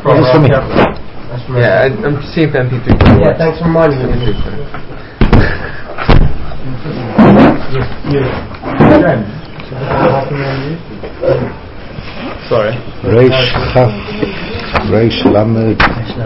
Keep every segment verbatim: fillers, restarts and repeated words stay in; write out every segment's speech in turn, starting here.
from Just for me. Yeah, I, I'm seeing if M P three. Yeah, thanks for reminding me. Sorry. Reish Chaf, Reish Lamed.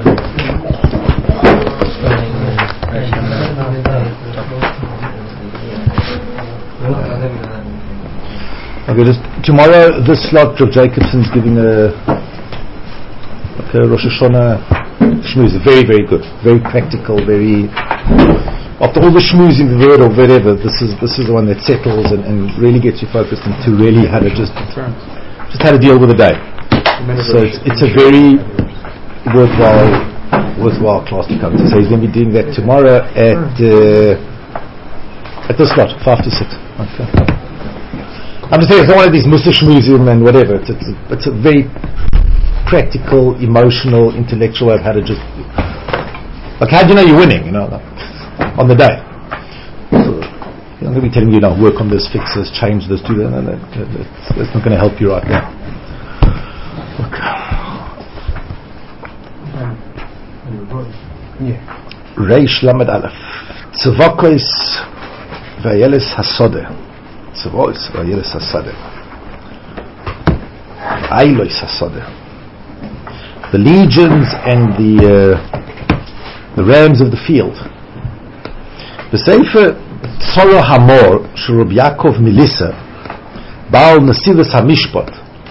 Okay, this, tomorrow this slot of Jacobson's giving a like a Rosh Hashanah shmooze, very very good, very practical, very. After all the schmooze in the world or whatever, this is this is the one that settles and, and really gets you focused into really how to just just how to deal with the day. So it's, it's a very worthwhile worthwhile class to come to. So he's going to be doing that tomorrow at uh, at this slot, five to six. Okay. I'm just saying it's not one of these Musa schmoozim and whatever. It's, it's, it's a very practical, emotional, intellectual way of how to just like how do you know you're winning? You know. Like, on the day. So, I'm going to be telling you now, work on this, fix this, change this, do that. No, no, that's, that's not going to help you right now. Okay. Reish Lamed Aleph. Tzavokos Vayelis Hasodeh. Tzavokos Vayelis Hasodeh. Ailos Hasodeh. The legions and the uh, the rams of the field. בספר צורו המור של רב יעקב מליסה בעל נסיבס המשפט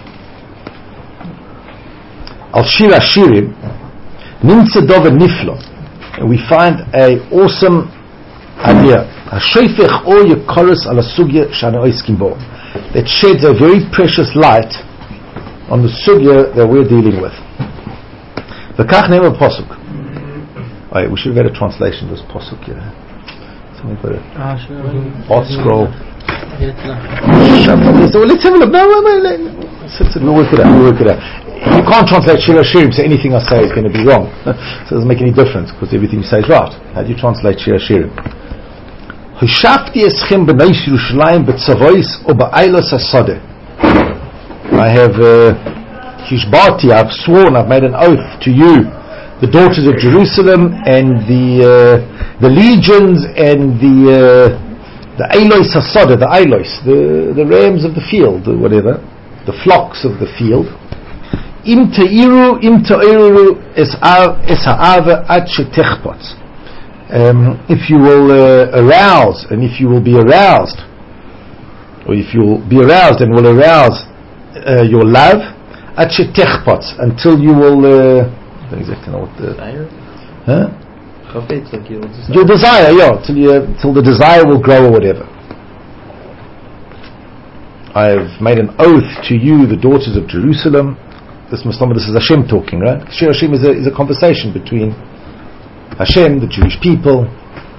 על שיר השירים נמצא דובר נפלא, and we find a awesome idea השופך אור יקורס על הסוגיה שאנו עוסקים בו, that sheds a very precious light on the sugya that we're dealing with. וכך נאמר בפסוק. Oh, we should have had a translation of this pasuk here. Something for it. Ah, sure. Art scroll. So let's have a look. No, no, no, no. We'll work it out. We'll work it out. You can't translate Shir Hashirim, so anything I say is going to be wrong. So it doesn't make any difference because everything you say is right. How do you translate Shir Hashirim? I have Hishbati, uh, I've sworn, I've made an oath to you, the daughters of Jerusalem and the uh, the legions and the uh, the Eilos Hasoda, the Eilos, the, the rams of the field, or whatever, the flocks of the field. Im ta'iru, im ta'iru es ha'ava ad shetechpot. If you will uh, arouse, and if you will be aroused, or if you will be aroused and will arouse uh, your love, ad shetechpot, until you will. Uh, I don't exactly know what the. Desire? Huh? Chafetz, like your desire. Your desire, yeah, till you, till the desire will grow or whatever. I have made an oath to you, the daughters of Jerusalem. This must this is Hashem talking, right? Shir Hashem is a, is a conversation between Hashem, the Jewish people,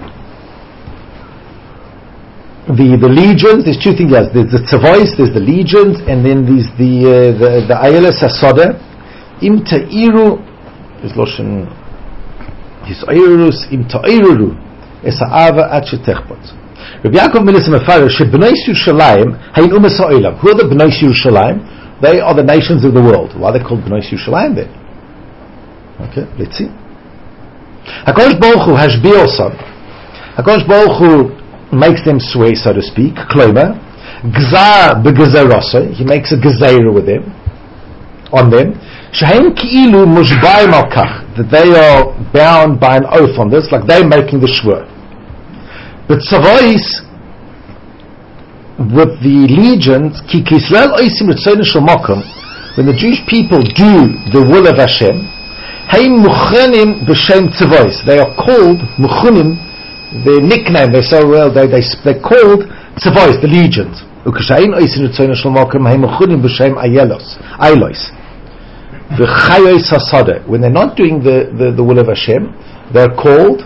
the the legions. There's two things. There's the tzavos, there's the legions, and then there's the uh, the the ayeles hasoda. Im ta'iru is loshen his ayrus im ta'iru es ha'ava ad shetechpot. Rabbi Yaakov Melis Mefarer shebnei Yerushalayim hayin umas ha'olam. Who are the bnei Yerushalayim? They are the nations of the world. Why are they called bnei Yerushalayim then? Okay, let's see. HaKadosh Baruch Hu hashbiosam. HaKadosh Baruch Hu makes them swear, so to speak. Klomer gzar begezarasa. He makes a gezerah with them, on them. Shehem ki'ilu mushbayim al kach, that they are bound by an oath on this, like they're making the shwur. But tzavos, with the legions, ki Yisrael oisim ritzonu shel makom, when the Jewish people do the will of Hashem, heim muchanim b'shem tzavos, they are called muchanim, their nickname, they say well, they they they're called tzavos, the legions. Ukashayin oisim ritzonu shel makom heim muchanim b'shem ayelos, ailos. The chayos hasada, when they're not doing the, the, the will of Hashem, they're called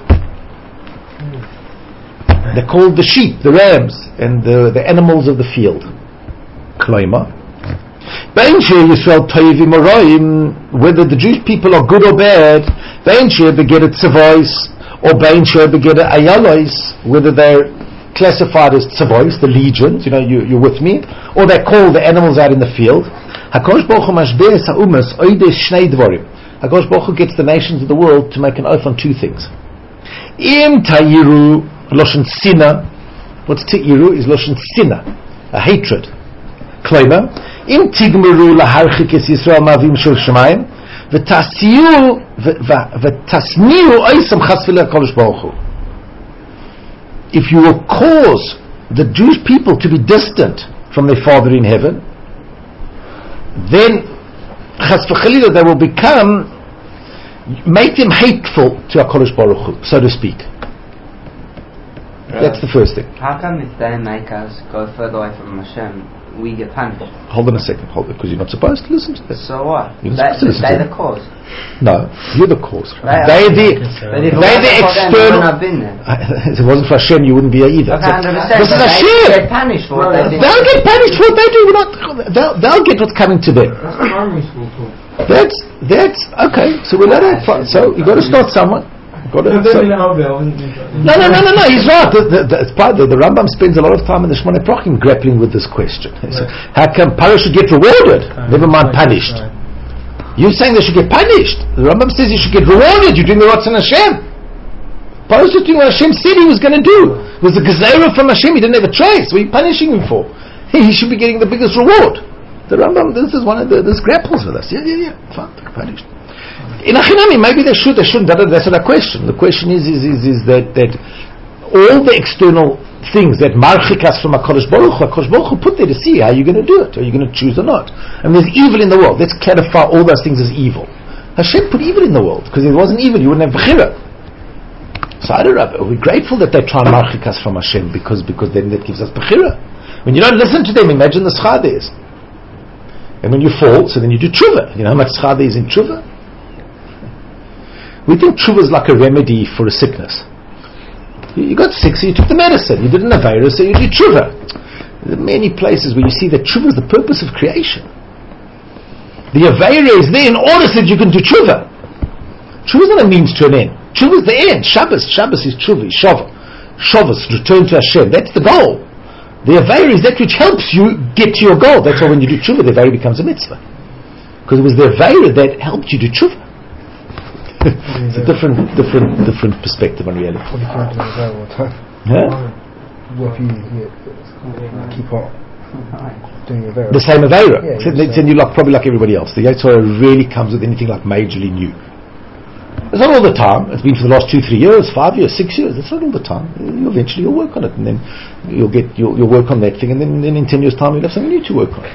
they're called the sheep, the rams, and the, the animals of the field. Kloima. Whether the Jewish people are good or bad, or whether they're classified as tzavos, the legions, you know, you, you're with me, or they're called the animals out in the field. HaKadosh Baruch Hu mashbeis ha'umas oides shnei dvarim. HaKadosh Baruch Hu gets the nations of the world to make an oath on two things. Im ta'iru loshen sina. What's ta'iru? Is loshen sina, a hatred. Klaimer. Im tigmeru laharchik es Yisrael ma'avim shel shemayim. V'tasiu v'tasniu oisam chas v'leh HaKadosh Baruch Hu. If you will cause the Jewish people to be distant from their Father in heaven, then chas v'chalila they will become, make them hateful to HaKadosh Baruch Hu, so to speak. Right. That's the first thing. How come if they make us go further away from Hashem, we get punished? Hold on a second, hold it, because you're not supposed to listen to this. So what? You're they, supposed to listen they to the cause. No, you're the cause. They they're the, they they're the external. If it wasn't for Hashem, you wouldn't be here either. Okay, so, this is Hashem. They get punished for what they did. They'll get punished for what they do. Not, they'll, they'll get what's coming to them. That's primary school talk. That's that's okay. So we'll let it. So you got to start somewhere. Got to, so, no, no, no, no, no. He's right. The, the, the, it's part, the, the Rambam spends a lot of time in the Shmoneh Prochim grappling with this question. Right. So, how come Parah should get rewarded? Right. Never mind punished. Right. You're saying they should get punished. The Rambam says you should get rewarded. You're doing the Ratzon Hashem. Parah is doing what Hashem said he was going to do. It was the Gezerah from Hashem. He didn't have a choice. What are you punishing him for? He should be getting the biggest reward. The Rambam, this is one of the, this grapples with us. Yeah, yeah, yeah. Fine, punished. In Achinami, maybe they should, they shouldn't. That's not a question. The question is, is, is, is that, that all the external things that marchik us from HaKadosh Baruch Hu, HaKadosh Baruch Hu put there to see how you're going to do it. Are you going to choose or not? And there's evil in the world. Let's clarify all those things as evil. Hashem put evil in the world, because if it wasn't evil, you wouldn't have Bechira. So I don't know, we're grateful that they try and marchik us from Hashem, because, because then that gives us Bechira. When you don't listen to them, imagine the schar there is. And when you fall, so then you do tshuva. You know how much schar there is in tshuva? We think tshuva is like a remedy for a sickness. You, you got sick, so you took the medicine. You didn't have virus, so you did tshuva. There are many places where you see that tshuva is the purpose of creation. The Aveira is there in order so that you can do tshuva. Tshuva is not a means to an end. Tshuva is the end. Shabbos, Shabbos is tshuva, is shava. Shabbos, return to Hashem. That's the goal. The Aveira is that which helps you get to your goal. That's why when you do tshuva, the Aveira becomes a mitzvah. Because it was the Aveira that helped you do tshuva. It's a different, different, different perspective on reality. Huh? Keep on doing your the same Aveira. Yeah, so then you're like, probably like everybody else. The Yetzirah rarely comes with anything like majorly new. It's not all the time. It's been for the last two, three years, five years, six years. It's not all the time. You eventually you'll work on it, and then you'll get you'll, you'll work on that thing, and then, then in ten years' time you'll have something new to work on.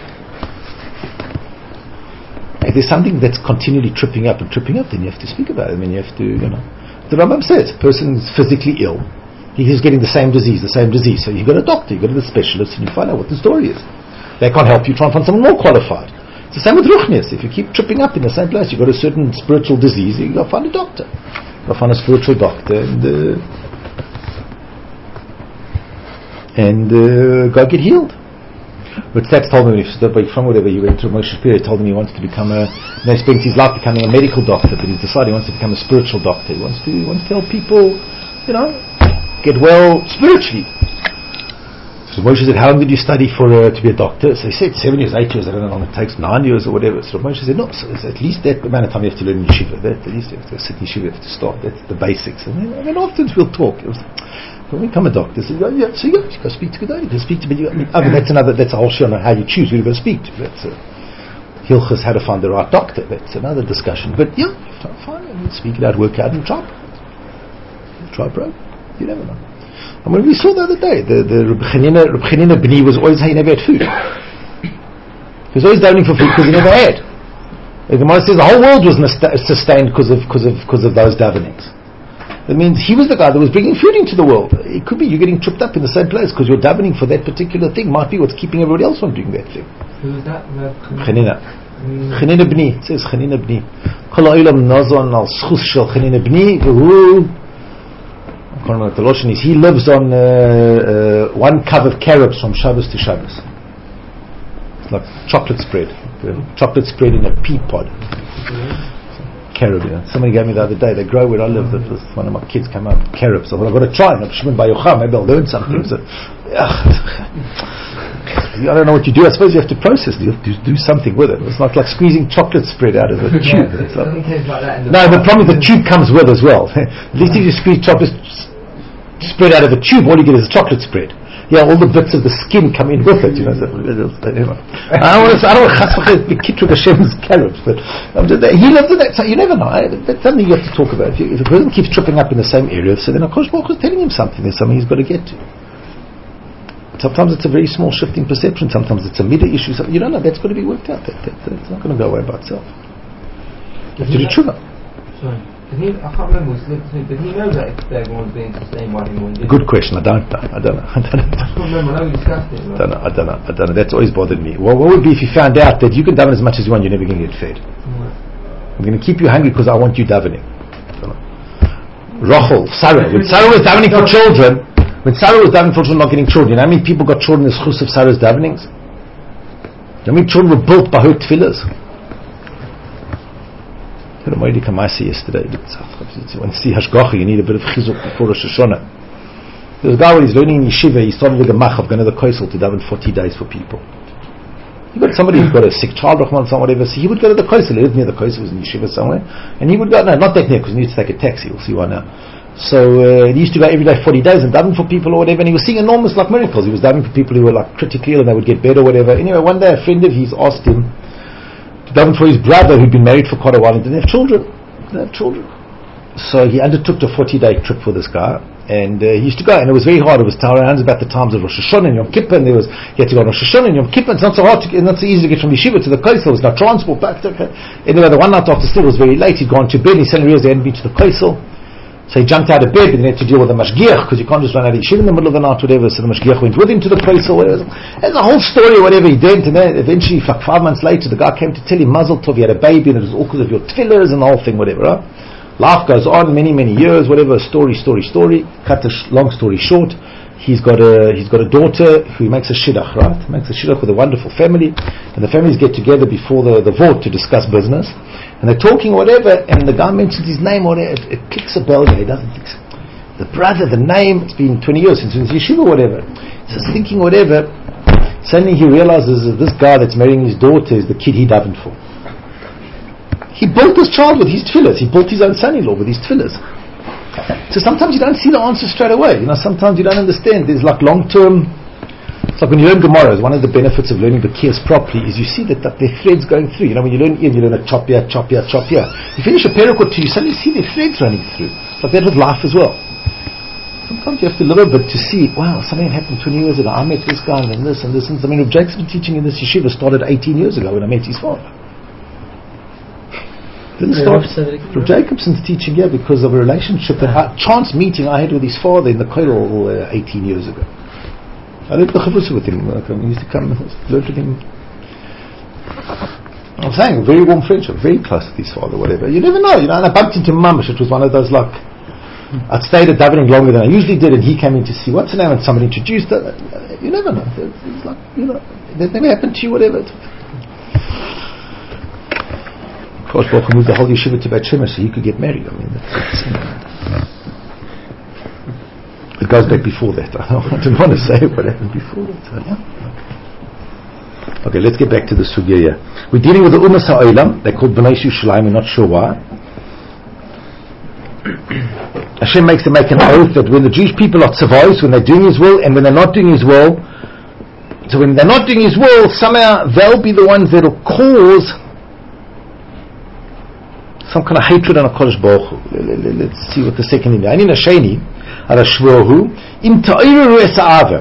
If there's something that's continually tripping up and tripping up, then you have to speak about it. I mean, you have to, you know. The Rambam says, a person is physically ill. He's getting the same disease, the same disease. So you go to a doctor, you go to the specialist, and you find out what the story is. They can't help you. Try and find someone more qualified. It's the same with Ruchnias. If you keep tripping up in the same place, you've got a certain spiritual disease, you go find a doctor. Go find a spiritual doctor and uh, and uh, go get healed. But Stats told me, from whatever he went through Moshe Shapiro, told him he wants to become a, you know, he spent his life becoming a medical doctor, but he's decided he wants to become a spiritual doctor. He wants to, he wants to help people, you know, get well spiritually. So Moshe said, how long did you study for uh, to be a doctor? So he said, seven years, eight years, I don't know how long it takes, nine years or whatever. So Moshe said, no, so at least that amount of time you have to learn in yeshiva. That, at least you have to sit in yeshiva, you have to start. That's the basics. And then, and then afterwards we'll talk. It was, when we become a doctor, so you go, yeah, so you go, you go speak to Gedali, you go speak to, but you, I mean, I mean, that's another, that's a whole show on how you choose who you're going to speak to. That's a, Hilchas, how to find the right doctor. That's another discussion. But yeah, try to find it, speak it out, work out, and try. Try, bro. You never know. And when we saw the other day, the, the Reb Chanina B'ni was always, he never had food. He was always davening for food because he never had. The Gemara says the whole world was sustained because of, because of, because of those davenings. That means he was the guy that was bringing food into the world. It could be you're getting tripped up in the same place because you're davening for that particular thing. Might be what's keeping everybody else from doing that thing. Who was that? Chanina. Chanina B'ni. It says Chanina B'ni. Kol ha'olam nazon al schus shel Chanina B'ni v'hu, I can't remember what the lotion is. He lives on uh, uh, one cup of carobs from Shabbos to Shabbos. It's like chocolate spread. Chocolate spread in a pea pod. Mm-hmm. Carob, you know. Somebody gave me the other day. They grow where I live. That was one of my kids came up. Carobs. So well, I've got to try. Maybe I'll learn something. So, I don't know what you do. I suppose you have to process it. You have to do something with it. It's not like squeezing chocolate spread out of a tube. Yeah, It's like, like that in the no, the problem is the tube comes with as well. At least if you squeeze chocolate s- spread out of a tube, all you get is a chocolate spread. Yeah, all the bits of the skin come in with it, you know. So, anyway. I don't want to, I don't want to be Kittrug Hashem's carrots, but um, he lives in that, so you never know. That's something you have to talk about. If, you, if a person keeps tripping up in the same area, so then HaKadosh Baruch Hu is telling him something. There's something he's got to get to. Sometimes it's a very small shift in perception. Sometimes it's a middle issue. So you don't know. That's got to be worked out. That, that, that's not going to go away by itself. You have to do tshuva. Sorry. Did he, I can't remember, did he know that everyone's being sustained by him? Good question. I don't know. I don't know. I don't know. I can't remember. I know we discussed it. I don't know. I don't know. I don't know. That's always bothered me. Well, what would be if you found out that you can daven as much as you want, you're never going to get fed? Mm. I'm going to keep you hungry because I want you davening. Rachel, Sarah. When Sarah was davening for children, when Sarah was davening for children, not getting children, you know how many people got children as chus of Sarah's davenings? You know how many children were built by her tefillahs? I had a Moedi Kamasi yesterday. When you see Hashgacha, you need a bit of chizuk before Rosh Hashanah. There's a guy when he's learning in yeshiva, he started with a machav, going to the koisel to daven forty days for people. You got somebody who's got a sick child, Rahman, or whatever, so he would go to the koisel. He lived near the koisel, was in yeshiva somewhere, and he would go, no, not that near, because he needs to take a taxi, we'll see why now. So uh, he used to go every day forty days and daven for people or whatever, and he was seeing enormous like miracles. He was davening for people who were like critically ill and they would get better or whatever. Anyway, one day a friend of his asked him to daven for his brother who'd been married for quite a while and didn't have children. Didn't have children. So he undertook a forty-day trip for this guy, and uh, he used to go, and it was very hard. It was around about the times of Rosh Hashanah and Yom Kippur, and there was he had to go on Rosh Hashanah and Yom Kippur. It's not so hard, to, not so easy to get from yeshiva to the koisel. There was no transport back. To, anyway, the one night after still was very late. He'd gone to bed. And he suddenly realized he hadn't been to the koisel. So he jumped out of bed and he had to deal with the mashgiach, because you can't just run out of yeshiva in the middle of the night, whatever. So the mashgiach went with him to the koisel, whatever. And the whole story, whatever he did, and then eventually, like five months later, the guy came to tell him, Mazel Tov, he had a baby, and it was all because of your tefillahs and the whole thing, whatever. Right? Life goes on, many, many years, whatever. Story, story, story. Cut the sh- long story short. He's got a he's got a daughter who makes a shidduch, right? Makes a shidduch with a wonderful family, and the families get together before the the vote to discuss business, and they're talking whatever, and the guy mentions his name, whatever. It, it clicks a bell there. He doesn't think so. The brother, the name, it's been twenty years since he was in yeshiva, whatever. So he's thinking whatever. Suddenly he realizes that this guy that's marrying his daughter is the kid he davened for. He built this child with his tefillahs. He built his own son-in-law with his tefillahs. So sometimes you don't see the answer straight away. You know, sometimes you don't understand. There's like long-term. It's like when you learn Gemara, one of the benefits of learning Bekias properly is you see that, that there are threads going through. You know, when you learn in, you learn a chop here, chop here, chop here. You finish a parak or two, you suddenly see the threads running through. It's like that with life as well. Sometimes you have to a little bit to see, wow, something happened twenty years ago. I met this guy and this and this and this. I mean, Rav Jacob's been teaching in this yeshiva started eighteen years ago when I met his father. Didn't start Rav Jacobson's teaching here because of a relationship, a chance meeting I had with his father in the Koilel uh, eighteen years ago. I lived the chavrusa with him. I used to come and learn with him. I'm saying, a very warm friendship, very close with his father, whatever. You never know, you know. And I bumped into Mamash. It was one of those like, I'd stayed at davening longer than I usually did, and he came in to see what's her name, and somebody introduced her. You never know. It's like, you know, that never happened to you, whatever. Kosh Baruch Hu moved the whole yeshiva to Beit Shemesh so he could get married. I mean, that's, that's, it goes back before that. I didn't want to say what happened before that. So, yeah. Okay, let's get back to the sugya here. We're dealing with the Umas HaOlam. They're called Bnei Yerushalayim. We're not sure why. Hashem makes them make an oath that when the Jewish people are tzavos, when they're doing His will, and when they're not doing His will, so when they're not doing His will, somehow they'll be the ones that will cause some kind of hatred on a Kodesh Baruch Hu. Let's see what the second thing is. Ani nasheni ala shvohu im ta'iru es ha'ava.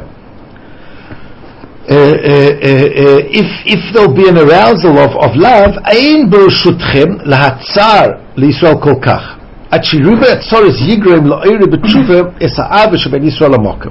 If if there'll be an arousal of, of love, ein b'rshutchem lahatzar liYisrael kol kach at shiruba atzoros yigrem la'ira b'tshuva es ha'ava sheben Yisrael ha'mokem.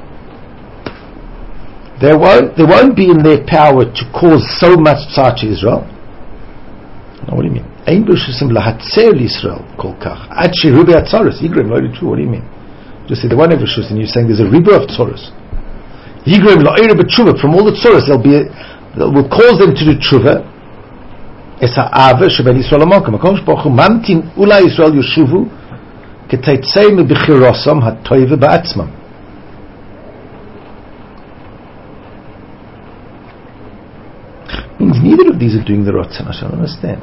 There won't there won't be in their power to cause so much tzar to Israel. Now, what do you mean? Ein b'rshutchem lahatzar liYisrael kol kach at shiruba atzoros yigrem la'ira b'tshuva. What do you mean? Just say the one of Rishus, and you're saying there's a riba of tzoros. Yigrem la'ira b'tshuva, from all the tzoros, they'll be, that will cause them to do tshuva. Es ha'ava sheben Yisrael ha'mokem. HaKadosh Baruch Hu mamtin ula Yisrael yoshuvu keteitzei Means neither of these are doing the Ratzon Hashem. I don't understand.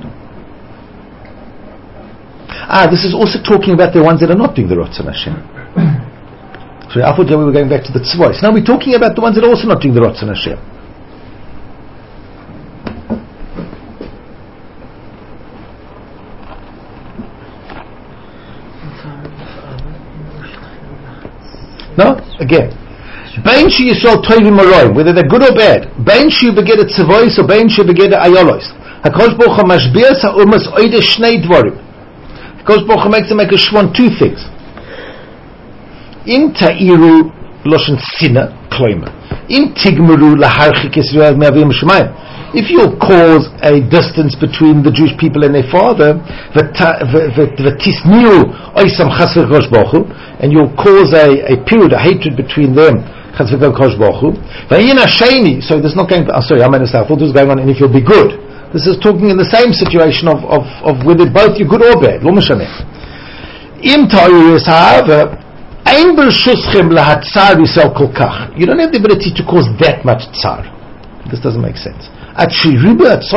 Ah, this is also talking about the ones that are not doing the Ratzon Hashem. Sorry, I thought we were going back to the tzvos. Now we're talking about the ones that are also not doing the Ratzon Hashem. No? Again. Bain Shi Yisrael Tovim Maroim, whether they're good or bad. Bain Shi Beget Tzavois or Bain Shi Beget Ayolos. HaKadosh Baruch Hu Mashbias HaUmas Oide Shnei Dvorim. HaKadosh Baruch Hu makes them make a shvon two things. In Ta'iru Loshen Sina Kloima. In Tigmuru Laharchik Yisrael Me'avim Shemayim. If you'll cause a distance between the Jewish people and their father, V'tisniu Oisam Chas V'Kadosh Baruch Hu, and you'll cause a, a period of hatred between them, Chas V'Kadosh Baruch Hu. V'yin Hasheni, so there's not going. Oh, sorry, I'm understand. I thought this was going on. And if you'll be good, this is talking in the same situation of of, of whether both you're good or bad. Lo mishaneh. Im Ta'iru Yisrael. You don't have the ability to cause that much tsar. This doesn't make sense. Until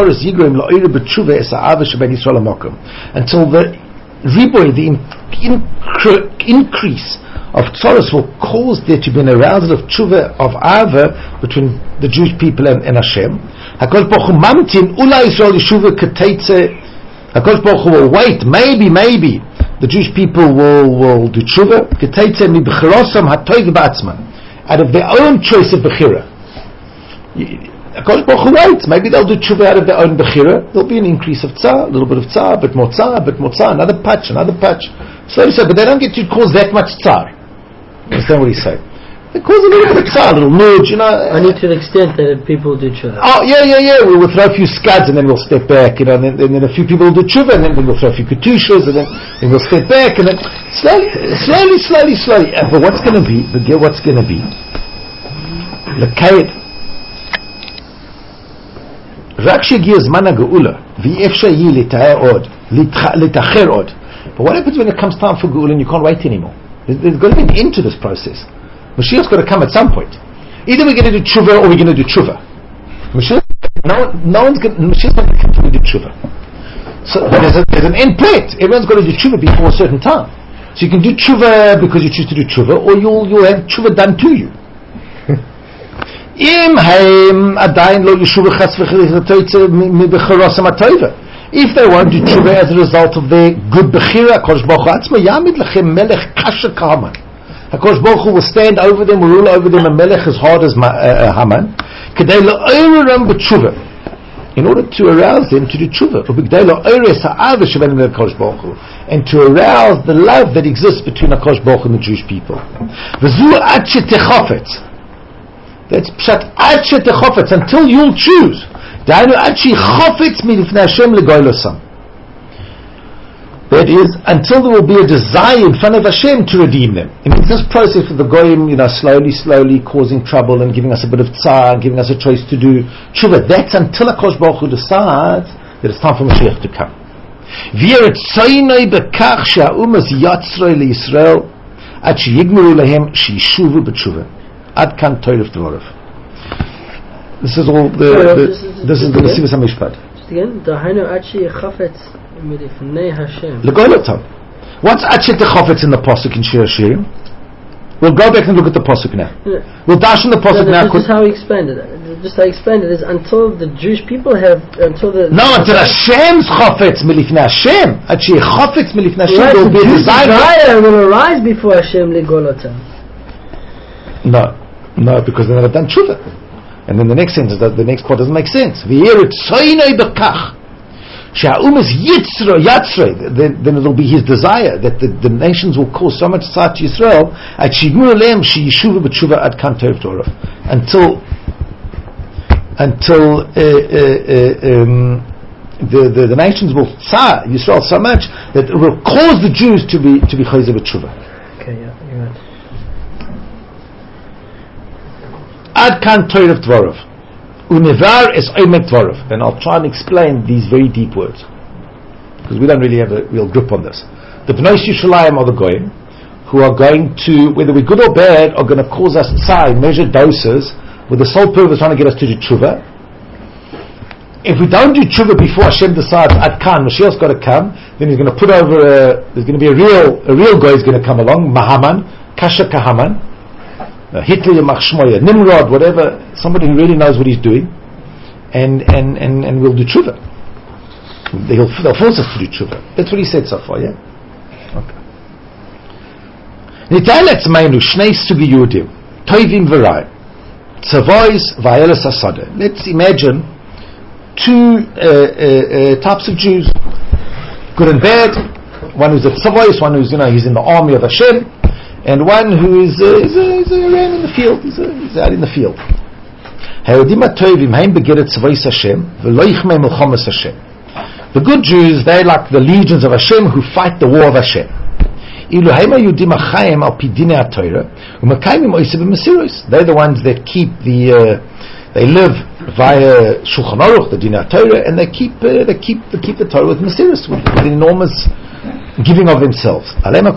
the riboy, the incre- increase of tsaros will cause there to be an arousal of tshuva, of ava between the Jewish people and, and Hashem. HaKadosh Baruch Hu mamtin ula Yisrael yeshuva keteitze. HaKadosh Baruch Hu will wait, maybe, maybe the Jewish people will, will do tshuva, keteitze mibchirosam hatoiv ba'atzman, out of their own choice of bechira. HaKadosh Baruch Hu waits, maybe they'll do tshuva out of their own bechira. There'll be an increase of tsar, a little bit of tsar, a bit more tsar, a bit more tsar, another patch, another patch. So he said, but they don't get to cause that much tsar. Understand what he's saying? They cause a little bit of tsar, a little nudge, you know. Only to the extent that people do tshuva. Oh, yeah, yeah, yeah. We'll, we'll throw a few scuds and then we'll step back, you know, and then, and then a few people will do tshuva and then, then we'll throw a few ketushas and then, then we'll step back and then slowly, slowly, slowly, slowly. Uh, but what's going to be, but get what's going to be? L'kayet. רק שהגיע זמן הגאולה, ואי אפשר יהיה לתאר עוד, לתאחר עוד. But what happens when it comes time for Geula and you can't wait anymore? There's, there's got to be an end to this process. Mashiach's got to come at some point. Either we're going to do tshuva or we're going to do tshuva. Mashiach, no, no one's going. Mashiach's not going to come to do tshuva. So, but there's, a, there's an end plate. Everyone's got to do tshuva before a certain time. So you can do tshuva because you choose to do tshuva, or you'll you'll have tshuva done to you. Im haim adayin lo yeshuva chas v'chilitoytze mibechirosam atoiva. If they won't do tshuva as a result of their good bechira, HaKadosh Baruch Hu atzma yamid lechem melech kasha kahaman. HaKadosh Baruch Hu will stand over them, will rule over them, a melech as hard as uh, Haman, kedei lo'oreram b'tshuva, in order to arouse them to do tshuva, ubigdei lo'ores ha'ava shebenim le'HaKadosh Baruch Hu, and to arouse the love that exists between HaKadosh Baruch Hu and the Jewish people. V'zu ad shetechofetz. That's pshat ad shetechofetz, until you'll choose. That is, until there will be a desire in front of Hashem to redeem them. It means this process of the goyim, you know, slowly, slowly causing trouble and giving us a bit of tsar, and giving us a choice to do tshuva. That's until HaKadosh Baruch Hu decides that it's time for Mashiach to come. Ad kan toiv dvorav. This is all the, Sorry, the this is, this is the Mesivus HaMishpat. Just again, Dahainu Achi Chafetz Midifnei Hashem. Legolotam. What's Achi Techofetz in the pasuk in Shir Hashirim? We'll go back and look at the pasuk now. Yeah. We'll dash in the pasuk no, no, now. This is how he explained it. Just how he explained it is until the Jewish people have until the no until Hashem's Chafetz Milifnei Hashem. Achi Chafetz Milifnei Hashem. There will be a desire will arise before Hashem Legolotam. No, no, because they never done tshuva. And then the next sentence, the next part doesn't make sense. Then, then it'll be his desire that the, the nations will cause so much tzar to Yisrael until until uh, uh, um, the, the the nations will tzar Yisrael so much that it will cause the Jews to be to be chayzer b'tshuva. Okay, yeah, you're right. Ad kan toirav dvorav, unevar es oimek dvorav, and I'll try and explain these very deep words because we don't really have a real grip on this. The Bnei Yishalayim are the goyim who are going to, whether we're good or bad, are going to cause us tsar in measured doses with the sole purpose trying to get us to do tshuva. if we don't do tshuva before Hashem decides Ad Kan, Mashiach's got to come, then he's going to put over a, there's going to be a real a real guy is going to come along, Mahaman, Kasha Kahaman, uh, Hitler, Machshmoya, Nimrod, whatever, somebody who really knows what he's doing, and and and, and we'll do tshuva. They'll, they'll force us to do tshuva. That's what he said so far, yeah? Okay. Nitay letzmeinu shnei sugi Yudim, Toivim v'rai, Tzavois v'ayeles hasadeh. Let's imagine two uh, uh, uh, types of Jews, good and bad. One who's a tzavois, one who's, you know, he's in the army of Hashem, and one who is uh, is, uh, is uh, around in the field, he's, uh, he's out in the field. The good Jews, they're like the legions of Hashem who fight the war of Hashem. They're the ones that keep the uh, they live via Shulchan Aruch, the Dinei Torah, and they keep uh, they keep they keep the Torah with Mesiris, with an enormous giving of themselves.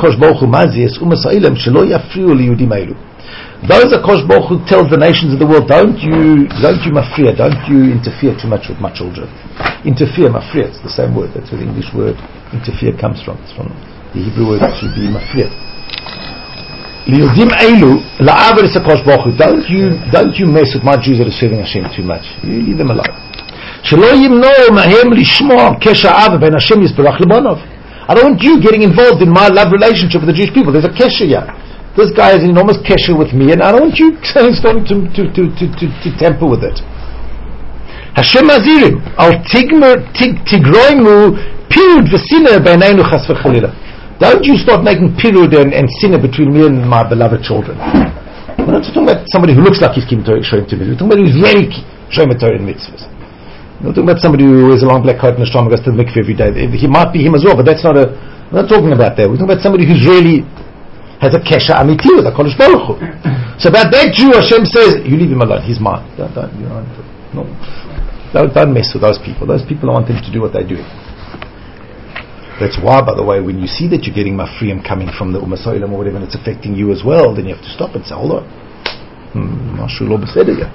Those are Kosh Baruch Hu tells the nations of the world, don't you don't you mafriya, don't you interfere too much with my children. Interfere, mafriya, it's the same word. That's where the English word interfere comes from. It's from the Hebrew word should be mafriya. Liyudim eilu la'aver is a Kosh Baruch Hu. Don't you don't you mess with my Jews that are serving Hashem too much. You leave them alone. Shelo yimno mahem lishmo kesha av ben Hashem yisbarach lebanov. I don't want you getting involved in my love relationship with the Jewish people. There's a kesha here. This guy has an enormous kesher with me, and I don't want you starting to, to, to, to, to, to tamper with it. Hashem azirim al tigmer tigroimu pirud v'sinah b'einenu chas v'chalila. Don't you start making pirud and, and sinah between me and my beloved children. We're not talking about somebody who looks like he's keeping Torah showing to me. We're talking about who's really showing Torah and mitzvahs. We're not talking about somebody who wears a long black coat and a strom and goes to the mikveh every day. He might be him as well, but that's not a. We're not talking about that. We're talking about somebody who's really has a kesha amiti with a Kodesh Baruch Hu. So about that Jew, Hashem says, you leave him alone, he's mine. Don't, don't, you know, no, don't, don't mess with those people. Those people, I want them to do what they're doing. That's why, by the way, when you see that you're getting mafriyim coming from the Ummah So'ilam or whatever, and it's affecting you as well, then you have to stop and say, hold on. Mashu lo beseder ya.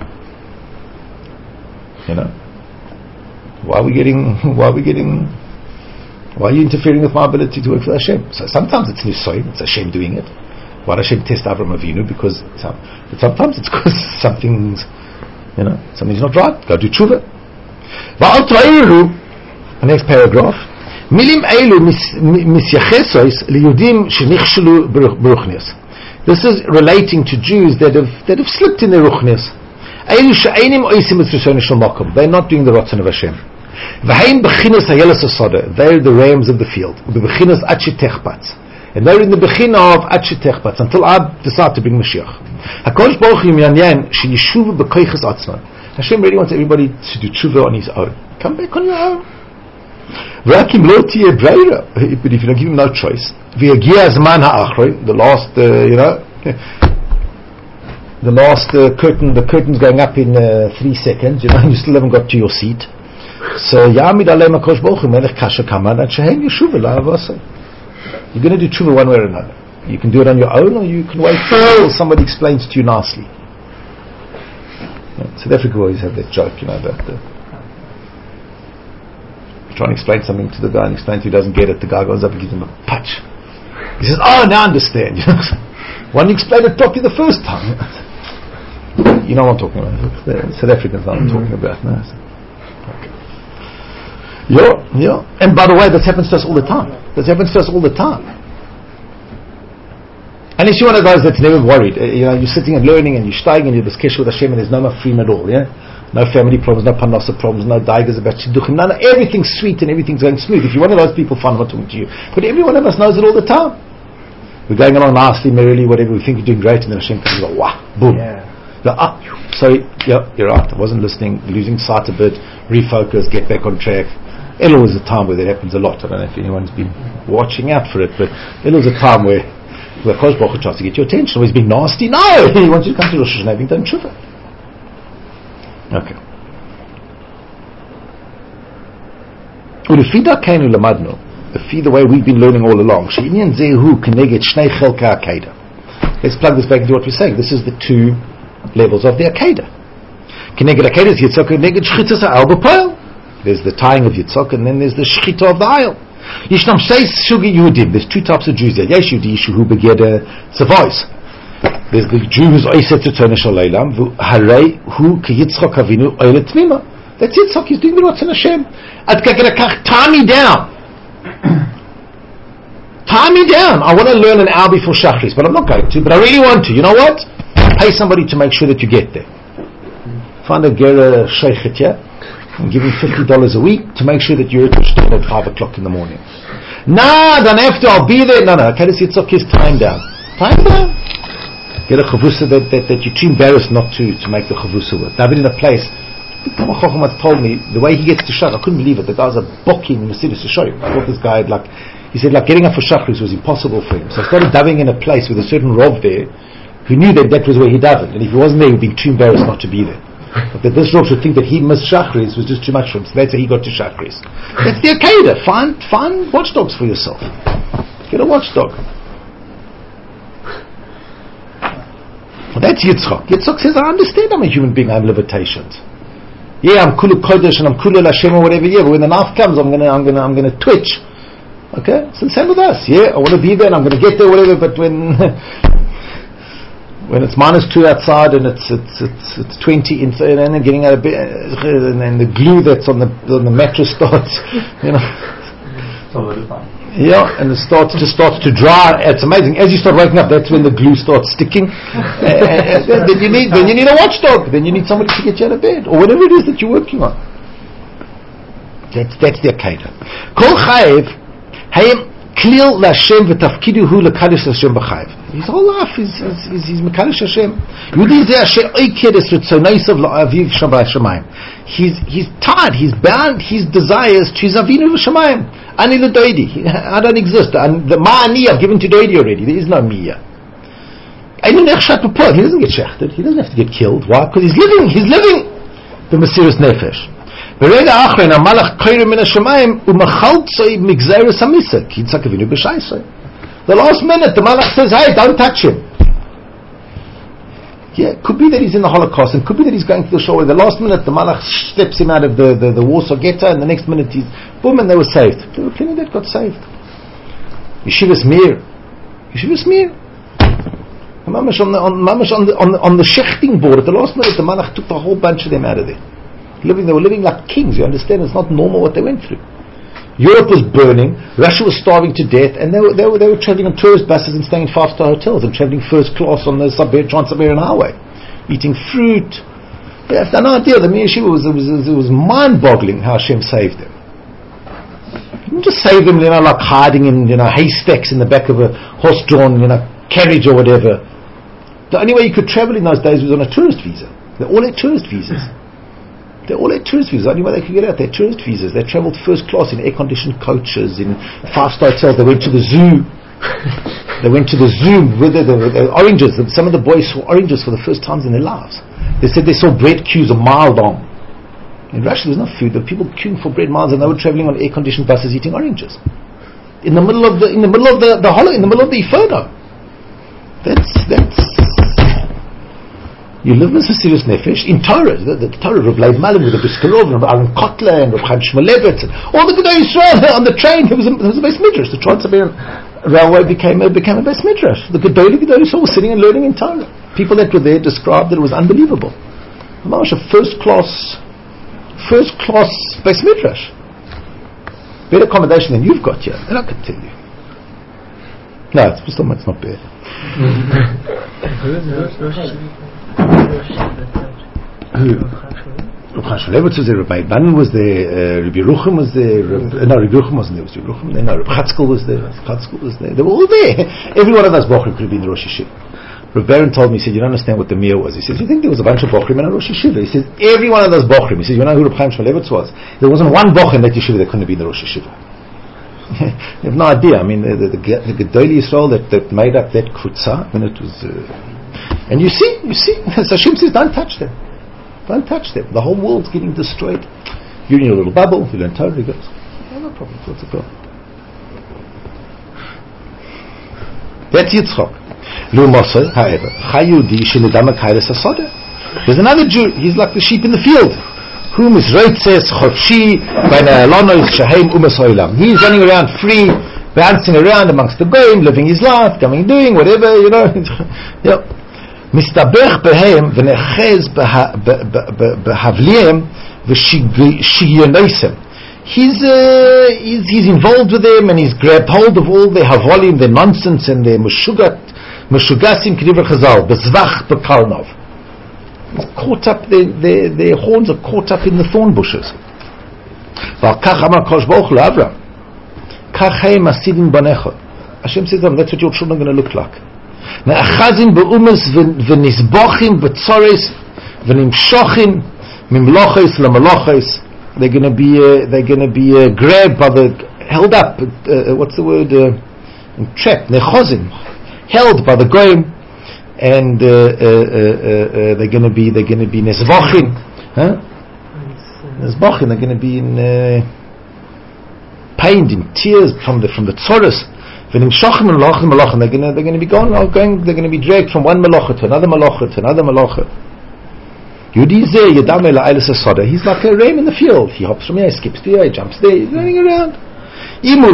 You know? Why are we getting, why are we getting, why are you interfering with my ability to work for Hashem? So sometimes it's nisoy, it's Hashem doing it. Why does Hashem test Avram Avinu? Because some, but sometimes it's because something's, you know, something's not right. Go do tshuva. The next paragraph. Milim eilu misyachesos liyudim shenichshelu beruchnias. This is relating to Jews that have that have slipped in their ruchnias. Eilu she'einim oisim et rishon shel makom. They're not doing the ratzon of Hashem. They're the rams of the field. And they're in the bechina of Ad Shetechpatz until I decide to bring Mashiach. HaKadosh Baruch Hu yanyan sheyeshuva b'koiches atzman. Hashem really wants everybody to do tshuva on his own. Come back on your own. But if you don't give him no choice, the last, uh, you know, the last uh, curtain, the curtain's going up in uh, three seconds. You know, you still haven't got to your seat. So Yamid Aleim HaKadosh Baruch Hu Melech Kasha Kaman Ad Shehem Yeshuva La'avasai. You're going to do tshuva one way or another. You can do it on your own, or you can wait until somebody explains to you nicely. Yeah, South Africa always have that joke, you know, about the you try and explain something to the guy and explain to him he doesn't get it. The guy goes up and gives him a patch. He says, "Oh, now I understand." You know, why didn't you explain it properly the first time? You know what I'm talking about. The South Africans know what I'm talking about. No? Yeah, yeah. And by the way, this happens to us all the time. This happens to us all the time. Unless you're one of those that's never worried. Uh, you know, you're sitting and learning and you're steiging and you're b'skesh with Hashem and there's no mafrim at all, yeah? No family problems, no panasa problems, no daigas about shidduchim, none, everything's sweet and everything's going smooth. If you're one of those people, fine, I'm not talking to you. But every one of us knows it all the time. We're going along nicely, merrily, whatever, we think we're doing great, and then Hashem comes and goes, wah, boom. Yeah. Like, ah, sorry, yeah, you're right, I wasn't listening, losing sight a bit, refocus, get back on track. Elul is a time where that happens a lot. I don't know if anyone's been watching out for it, but Elul is a time where where Kosh Baruch Hu tries to get your attention. Or he's being nasty. No, he wants you to come to Rosh Hashanah having done tshuva. Okay. Ulefida kainu lamadnu. The way we've been learning all along. She'inyan zehu keneged shnei chelka akeda. Let's plug this back into what we're saying. This is the two levels of the akeda. Keneged akeda is yitzhak keneged shchitzas ha'al b'poel. There's the tying of Yitzchak, and then there's the shechita of the aisle. Yishnam Shei Sugi Yehudim. There's two types of Jews there. Yesh Yehudi Yishu Begeder Tzavos. There's the Jew who's Oiset Tzorno Shel Olam, Harei Hu Ki Yitzchak Avinu Oilet Tmima. That's Yitzchak. He's doing the Ratzon Hashem. At Kakerakach, tie me down. Tie me down. I want to learn an hour before Shachris, but I'm not going to. But I really want to. You know what? Pay somebody to make sure that you get there. Find a Gera Sheikhet, yeah? And give him fifty dollars a week to make sure that you're at Shtad at five o'clock in the morning. Nah, then after I'll be there. No, no. Okay, let's Yitzchak his time down. Time down. Get a chavusa that, that, that you're too embarrassed not to, to make the chavusa with. David in a place, Kama Chacham had told me, the way he gets to Shach, I couldn't believe it. The guys are booking in the city to show him. I thought this guy had like, he said like getting up for Shachris was impossible for him. So I started davening in a place with a certain Rov there, who knew that that was where he davened. And if he wasn't there, he would be too embarrassed not to be there. But that this Rov should think that he missed Shachris was just too much for him. So that's how he got to Shachris. That's the Akedah. Find, find watchdogs for yourself. Get a watchdog. Well, that's Yitzchak. Yitzchak says, I understand I'm a human being, I have limitations. Yeah, I'm Kulu Kodesh and I'm Kulu Lashem or whatever, yeah, but when the knife comes, I'm gonna, I'm gonna, I'm gonna twitch. Okay? So the same with us. Yeah, I want to be there and I'm gonna get there, whatever, but when, when it's minus two outside and it's, it's, it's, it's twenty inside and then getting out of bed, and then the glue that's on the, on the mattress starts, you know. Solidifying. Yeah, and it starts to starts to dry. It's amazing. As you start waking up, that's when the glue starts sticking. uh, then you need then you need a watchdog. Then you need somebody to get you out of bed or whatever it is that you're working on. That's that's the Akedah. Kol chayev hayim klil laHashem v'tafkiduhu lekadish Hashem b'chayev. His whole life is is is mekadish Hashem. Yudi zeh asher oikedes ritzonosav la'aviv shabbat shemayim. He's he's tied. He's bound. His desires to his avinu v'shemayim. Ani l'doidi. I don't exist. And the ma'ani I've given to doidi already. There is no me. He doesn't get shechted. He doesn't have to get killed. Why? Because he's living. He's living the Mesiras Nefesh. ברגע האחרון המלאך קורא מן השמיים ומחלצוי מגזרת המיסה כי יצחק אבינו בשייסוי. The last minute the malach says, hey, don't touch him. Yeah, could be that he's in the Holocaust and could be that he's going to the shore. The last minute the malach steps him out of the, the, the Warsaw ghetto and the next minute he's boom and they were saved. There were plenty that got saved. Yeshivas Mir. Yeshivas Mir. Mamash on the on, mamash on the on the on the shechting board at the last minute the malach took the whole bunch of them out of there. Living, they were living like kings. You understand? It's not normal what they went through. Europe was burning. Russia was starving to death, and they were they were they were traveling on tourist buses and staying in five-star hotels and traveling first class on the Siberian, Trans-Siberian Highway, eating fruit. They have no idea. The Mir Yeshiva was it was it was mind-boggling how Hashem saved them. He didn't just save them, you know, like hiding in you know haystacks in the back of a horse-drawn you know carriage or whatever. The only way you could travel in those days was on a tourist visa. They all had tourist visas. They all had tourist visas. The only way they could get out, they had tourist visas. They travelled first class in air-conditioned coaches, in five-star hotels. They went to the zoo. They went to the zoo with the, the, the oranges. Some of the boys saw oranges for the first times in their lives. They said they saw bread queues a mile long. In Russia there was no food. There were people queuing for bread miles, and they were travelling on air-conditioned buses eating oranges. In the middle of the in the middle of the, the hollow, in the middle of the inferno. That's that's You live in Mesiras Nefesh in Torah, the, the Torah of Leib Malin with the Biskarov and Aaron Kotler and Chaim Shmulevitz and all the Gedolei Yisrael on the train. There was a, there was a Beis Midrash. The Trans-Siberian Railway became a, became a Beis Midrash. The Gedolei Gedolei Yisrael were sitting and learning in Torah. People that were there described that it was unbelievable. Mamash, a first class, first class Beis Midrash. Better accommodation than you've got here. And I can tell you. No, it's still it's not bad. Who? Reb Chaim Shmulevitz was there, Reb Meir Bannen was there, uh, Reb Yerucham was there, Reb, uh, no, Reb Yerucham wasn't there, was Yerucham there, no, Reb Chatzkel was there, Reb Chatzkel was there, they were all there. Every one of those Bochrim could have been the Rosh Yeshiva. Reb Barron told me, he said, you don't understand what the Mir was. He says, you think there was a bunch of Bochrim in a Rosh Yeshiva? He says, every one of those Bochrim, he says, you know who Reb Chaim Shmulevitz was? There wasn't one Bochrim in that Yeshiva that couldn't have been the Rosh Yeshiva. You have no idea. I mean, the, the, the Gedolei Yisrael that, that made up that Kutza, when it was, uh, and you see, you see, so Hashem says, don't touch them. Don't touch them. The whole world's getting destroyed. You're in your little bubble, you learn Torah, he goes, oh, no problem, what's the problem? That's Yitzchak. However, there's another Jew, he's like the sheep in the field. Whom is Reitzes Chofshi Baina Alonos Shahem Umas Oilam. He's running around free, bouncing around amongst the goyim, living his life, coming, doing whatever, you know. Yep. Mistabech behem v'nechez behavlihem v'shigyonosem. He's, uh, he's he's involved with them, and he's grabbed hold of all their havolim, their nonsense, and their mushugat, mushugasim k'divrei Chazal, bezvach bekarnov. He's caught up, their, their, their horns are caught up in the thorn bushes. V'alkach amar Kosh Baruch Hu Avram, kach heim asidim banecha. Hashem says to them, that's what your children are going to look like. Na'achazim be'umas v'nizbochim b'tzores v'nimshochim mimlochis l'malochis. They're going to be uh, they're going to be uh, grabbed by the held up. Uh, what's the word? Uh, trapped. Nechozim, held by the goyim, and uh, uh, uh, uh, they're going to be they're going to be nezvochin, huh? Nezvochin. They're going to be in uh, pained in tears from the from the tzoros. V'nimshochim l'malochim malachim. They're going to they're going to be going, going they're going to be dragged from one malacha to another malacha to another malacha. He's like a ram in the field. He hops from here, skips there, he jumps there, he's running around. If he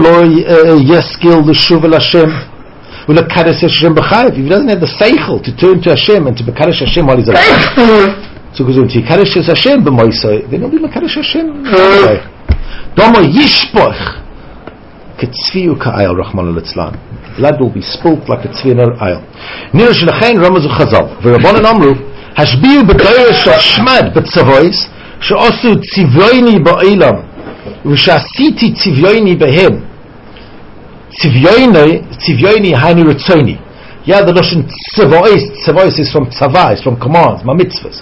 doesn't have the seichel to turn to Hashem and to Mekadosh Hashem while he's alive, so because if he Kadeshes Hashem b'moisai, then he'll be Mekadosh Hashem. Domo yishpoch ketzvi u'ka'ayel rachmana litzlan. Blood will be spilt like a tzvi in an ayel. Nir shlechein ramazu chazal v'rabbanan amru Hashbiu b'toresh shmad b'tzavois she'osu tzivyoini ba'olam v'shasiti tzivyoini behem. Tzivyoini tzivyoini hainu ritzoni. Yeah, the notion tzavois tzavois is from tzava, is from commands, my mitzvahs.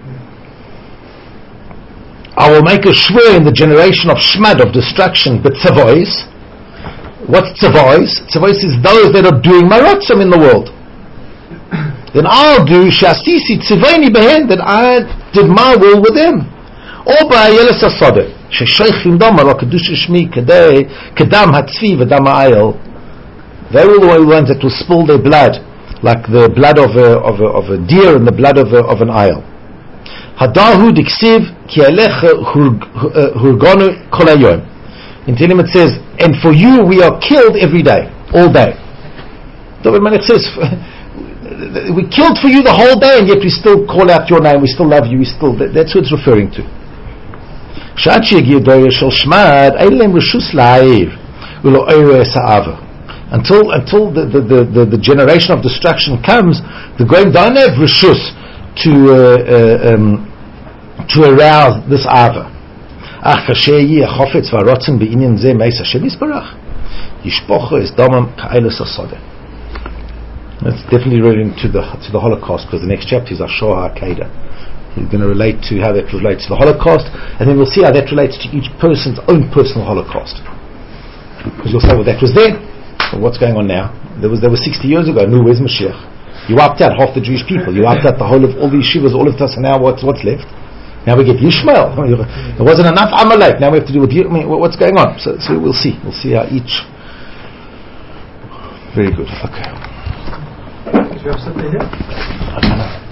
I will make a shvur in the generation of shmad, of destruction, b'tzavois. What's tzavois? Tzavois is those that are doing my ratzim in the world. Then I'll do shasisi tzivayni behen, that I did my will with them. Or by yeles asode sheshoichim dama lo kedush shmi kedei kedam hatzvi v'dam ha'ayel. They were the ones that will spill their blood, like the blood of a of a, of a deer and the blood of a, of an ayel. Hadahu diksiv ki alecha hurgonu kol hayom. In Tehillim it says, and for you we are killed every day, all day. It says, we killed for you the whole day, and yet we still call out your name, we still love you, we still, that, that's what it's referring to. Until until the, the, the, the, the generation of destruction comes, the Goyim don't have reshus to uh, uh, um, to arouse this ava. That's definitely relating to the to the Holocaust, because the next chapter is Shoah HaKedah. We're going to relate to how that relates to the Holocaust, and then we'll see how that relates to each person's own personal Holocaust. Because you'll say, well, that was then. Well, what's going on now? There was there was sixty years ago. No, where's Mashiach? You wiped out half the Jewish people. You wiped out the whole of all these shivas, all of us, and now what's what's left? Now we get Yishmael. There wasn't enough Amalek. Now we have to do with you. I mean, what's going on? So, so we'll see. We'll see how each. Very good. Okay. Do you have something here? I don't know.